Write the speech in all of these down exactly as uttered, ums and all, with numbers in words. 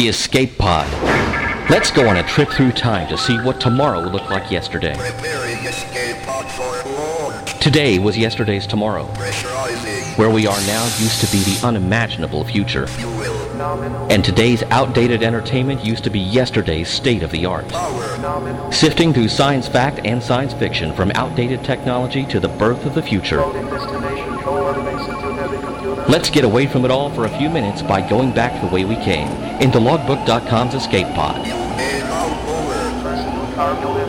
The Escape Pod. Let's go on a trip through time to see what tomorrow looked like yesterday. Preparing escape pod for launch. Today was yesterday's tomorrow. Pressurizing. Where we are now used to be the unimaginable future. You will. And today's outdated entertainment used to be yesterday's state-of-the-art. Power. Sifting through science fact and science fiction from outdated technology to the birth of the future. Let's get away from it all for a few minutes by going back the way we came, into logbook dot com's Escape Pod. And out over.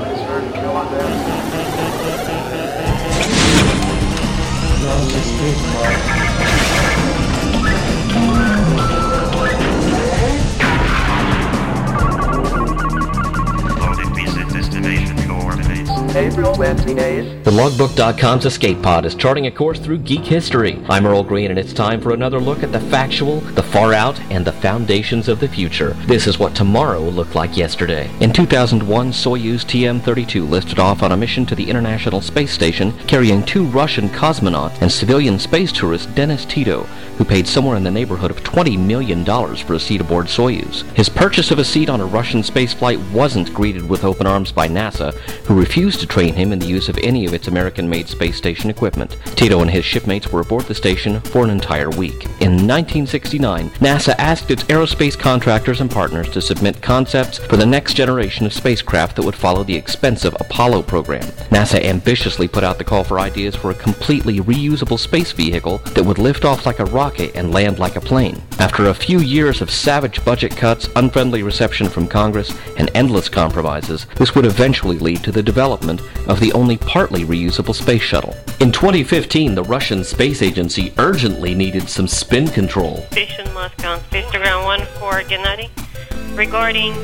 Loading visa destination coordinates. April twenty-eighth. The logbook dot com's Escape Pod is charting a course through geek history. I'm Earl Green, and it's time for another look at the factual, the far out, and the foundations of the future. This is what tomorrow looked like yesterday. In two thousand one, Soyuz T M thirty-two lifted off on a mission to the International Space Station, carrying two Russian cosmonauts and civilian space tourist Denis Tito, who paid somewhere in the neighborhood of twenty million dollars for a seat aboard Soyuz. His purchase of a seat on a Russian spaceflight wasn't greeted with open arms by NASA, who refused to train him in the use of any of its American-made space station equipment. Tito and his shipmates were aboard the station for an entire week. In nineteen sixty-nine, NASA asked its aerospace contractors and partners to submit concepts for the next generation of spacecraft that would follow the expensive Apollo program. NASA ambitiously put out the call for ideas for a completely reusable space vehicle that would lift off like a rocket and land like a plane. After a few years of savage budget cuts, unfriendly reception from Congress, and endless compromises, this would eventually lead to the development of the only partly reusable space shuttle. In twenty fifteen, the Russian Space Agency urgently needed some spin control. Station Moscow, Space to Ground one for Gennady. Regarding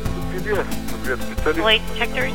light detectors.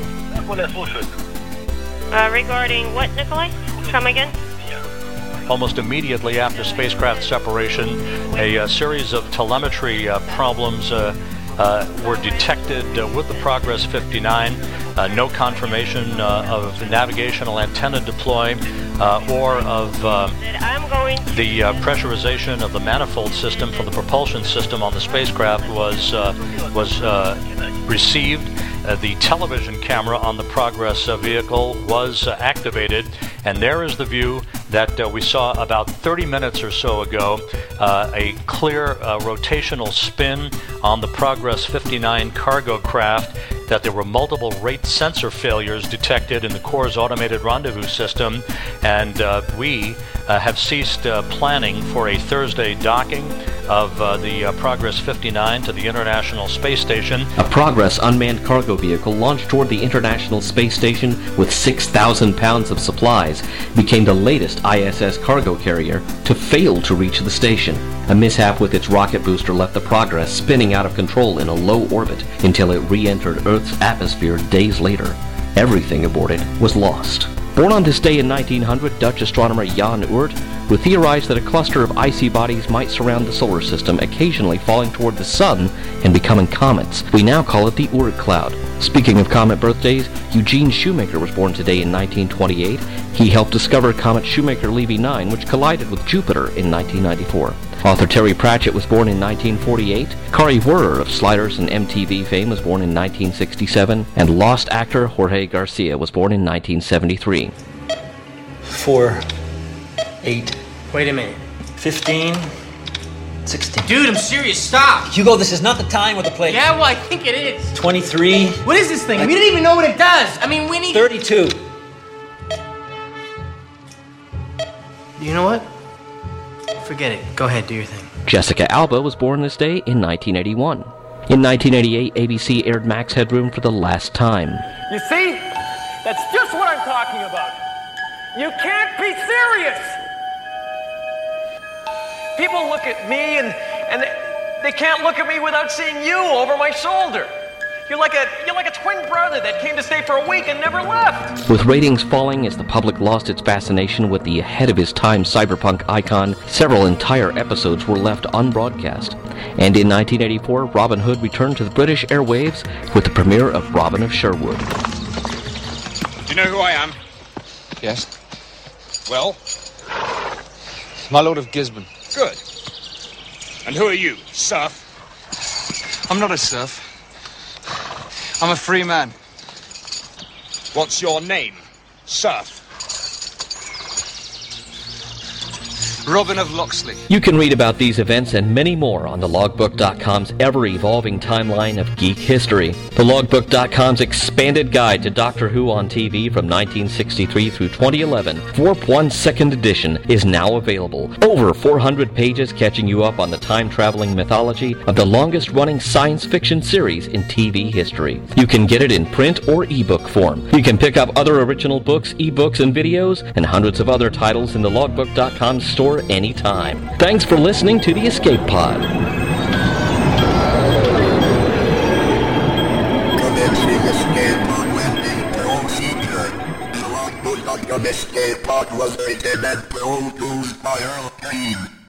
Uh, regarding what, Nikolai? Come again? Almost immediately after spacecraft separation, a, uh series of telemetry uh, problems uh, uh, were detected uh, with the Progress fifty-nine. Uh, no confirmation uh, of navigational antenna deploy uh, or of uh, I'm going to the uh, pressurization of the manifold system for the propulsion system on the spacecraft was uh, was uh, received. Uh, the television camera on the Progress uh, vehicle was uh, activated, and there is the view that uh, we saw about thirty minutes or so ago, uh, a clear uh, rotational spin on the Progress fifty-nine cargo craft, that there were multiple rate sensor failures detected in the Corps' automated rendezvous system, and uh, we uh, have ceased uh, planning for a Thursday docking of uh, the uh, Progress fifty-nine to the International Space Station. A Progress unmanned cargo vehicle launched toward the International Space Station with six thousand pounds of supplies became the latest I S S cargo carrier to fail to reach the station. A mishap with its rocket booster left the Progress spinning out of control in a low orbit until it re-entered Earth's atmosphere days later. Everything aboard it was lost. Born on this day in nineteen hundred, Dutch astronomer Jan Oort, who theorized that a cluster of icy bodies might surround the solar system, occasionally falling toward the sun and becoming comets. We now call it the Oort cloud. Speaking of comet birthdays, Eugene Shoemaker was born today in nineteen twenty-eight. He helped discover comet Shoemaker-Levy nine, which collided with Jupiter in nineteen ninety-four. Author Terry Pratchett was born in nineteen forty-eight. Kari Wuhrer of Sliders and M T V fame was born in nineteen sixty-seven. And Lost actor Jorge Garcia was born in nineteen seventy-three. Four, eight, Wait a minute. fifteen, sixteen. Dude, I'm serious. Stop. Hugo, this is not the time or the place. Yeah, well, I think it is. twenty-three, What is this thing? We didn't even know what it does. I mean, we need... thirty-two. You know what? Forget it. Go ahead, do your thing. Jessica Alba was born this day in nineteen eighty-one. In nineteen eighty-eight, A B C aired Max Headroom for the last time. You see? That's just what I'm talking about. You can't be serious. People look at me and, and they, they can't look at me without seeing you over my shoulder. You're like a you're like a twin brother that came to stay for a week and never left. With ratings falling as the public lost its fascination with the ahead-of-his-time cyberpunk icon, several entire episodes were left unbroadcast. And in nineteen eighty-four, Robin Hood returned to the British airwaves with the premiere of Robin of Sherwood. Do you know who I am? Yes. Well? My Lord of Gisborne. Good. And who are you, serf? I'm not a serf. I'm a free man. What's your name, serf? Robin of Locksley. You can read about these events and many more on the logbook dot com's ever-evolving timeline of geek history. The logbook dot com's expanded guide to Doctor Who on T V from nineteen sixty-three through twenty eleven, Warp one second edition, is now available. Over four hundred pages catching you up on the time-traveling mythology of the longest-running science fiction series in T V history. You can get it in print or ebook form. You can pick up other original books, ebooks, and videos, and hundreds of other titles in the logbook dot com store anytime. Thanks for listening to the Escape Pod. Commencing escape pod landing procedure. The logbook dot com escape pod was written and produced by Earl Green.